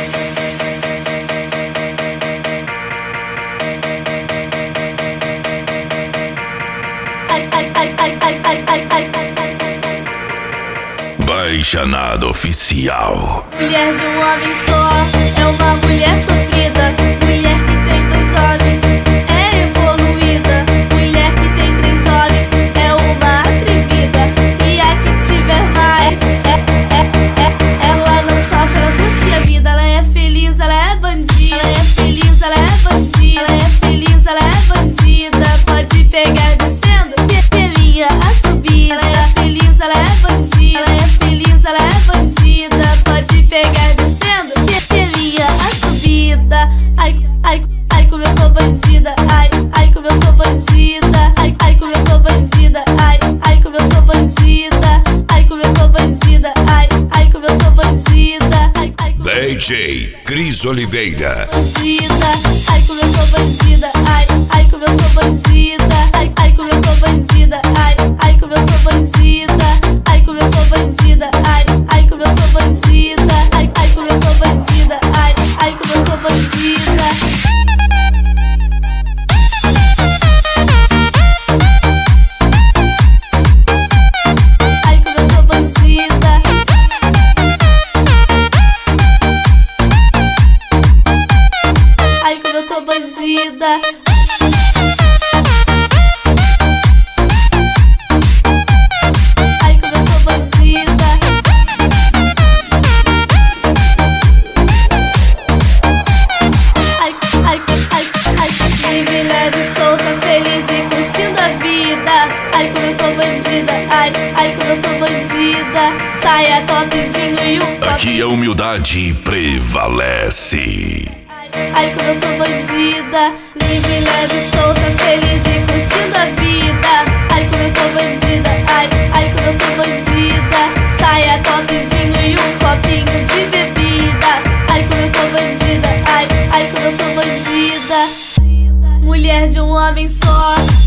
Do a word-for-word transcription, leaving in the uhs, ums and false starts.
Baixanada Oficial. Mulher de um homem só é uma mulher sofrida. Mulher que tem dois homens é evoluída. Mulher que tem três homens é uma atrevida. E a que tiver mais é, é, é, ela não sofre, ela curte a vida. Ela é feliz, ela é bandida. Ela é feliz, ela é bandida. Ela é feliz, ela é bandida. Pode pegar descendo, terminha a subida. Ela é feliz, ela é bandida. Ela é feliz, ela é bandida. Pode pegar descendo, terminha a subida. Ai, ai, ai, como eu tô bandida. Ai, ai, como eu tô bandida. Ai, ai, como eu tô bandida. Ai, ai, como eu tô bandida. Ai, como eu tô bandida. Ai, ai, como eu tô bandida. Ai, ai, D J Cris Oliveira. Bandida. Ai, como eu tô bandida. Ai, ai, como eu tô bandida. Ai, ai, como eu tô bandida. Ai, ai, como eu tô bandida. Ai, como eu tô bandida. Ai, ai, como eu tô bandida. Ai, ai, como eu tô bandida. Ai, ai, como eu tô bandida. Ai, como eu tô bandida. Ai, como eu tô bandida. Ai, como eu tô bandida. Ai, ai, ai, ai, livre, leve, solta, feliz e curtindo a vida. Ai, como eu tô bandida. Ai, ai, como eu tô bandida. Saia, topzinho e um top. Aqui a humildade prevalece. Ai, como eu tô bandida. Livre, leve, solta, feliz e curtindo a vida. Ai, como eu tô bandida. Ai, ai, como eu tô bandida. Saia, topzinho e um copinho de bebida. Ai, como eu tô bandida. Ai, ai, como eu tô bandida. Mulher de um homem só